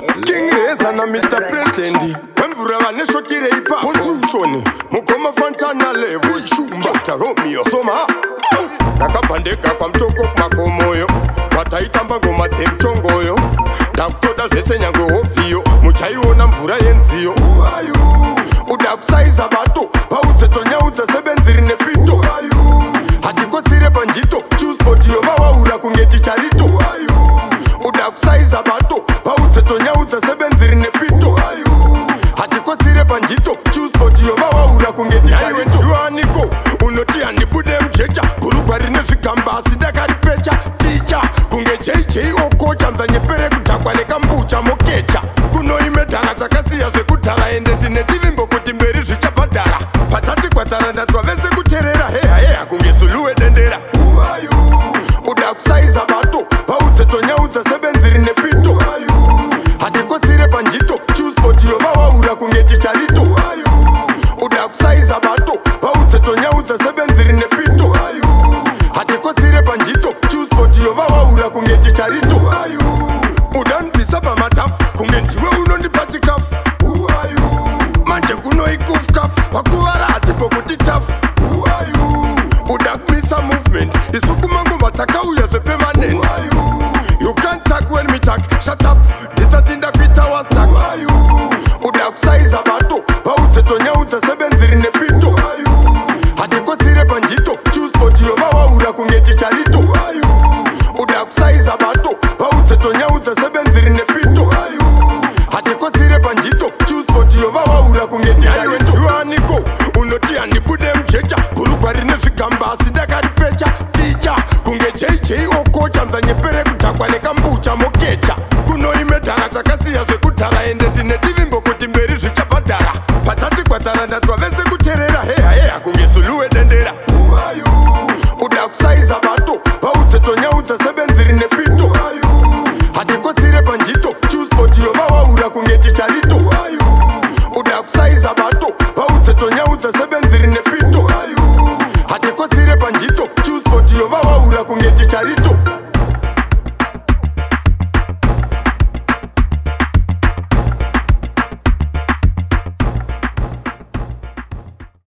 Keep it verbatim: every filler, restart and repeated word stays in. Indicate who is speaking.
Speaker 1: King Reza na Mister President Mvura vane shotire ipa Position Mukoma Fontana level Shumba Romeo Soma Nakapandeka kwa mtoko makomoyo Wataitamba ngoma temchongoyo Dakutoda zvese nyango ofio Muchaiona mvura yenziyo Udakusaiza bato Vaudzeto nyaudza sebenziri nepito Hatikotsire panjito Choose body yo vawaura kunge chicharito Udakusaiza bato Vaudzeto nyaudza sebenziri nepito Hatikotsire panjito Choose body yo vawaura kunge chicharito Juaniko Unoti handibude mchecha Burugwa rine zvikamba asi ndakaripecha Ticha kunge J J okocha Mzanyepere kutakwa nekambucha mokecha Kunoime dhara takasiya zvekudhara Ende tine tivimbo kuti mberi zvichapatara Patati kwatara ndatswa vese kuterera Heha heha kunge suluwe dendera Udakusaiza bato Vaudzeto nyaudza sebenziri nepito Hatikotsire panjito Choose body yo vawaura kunge chicharito Udakusaiza bato Vaudzeto nyaudza sebenziri nepito Hatikotsire panjito Choose body yo vawaura kunge chicharito Udanzisa pamatafu kunge ndiwe unondipa chikafu Manje kunoikufukafu Wakuvara hatipo kuti tafu Udakumisa movement Isukumangoma takauya zvepermanent You can't talk when me talk Shut up Ndisatinda kuita was stuck Udakusaiza bato Vaudzeto nyaudza sebenziri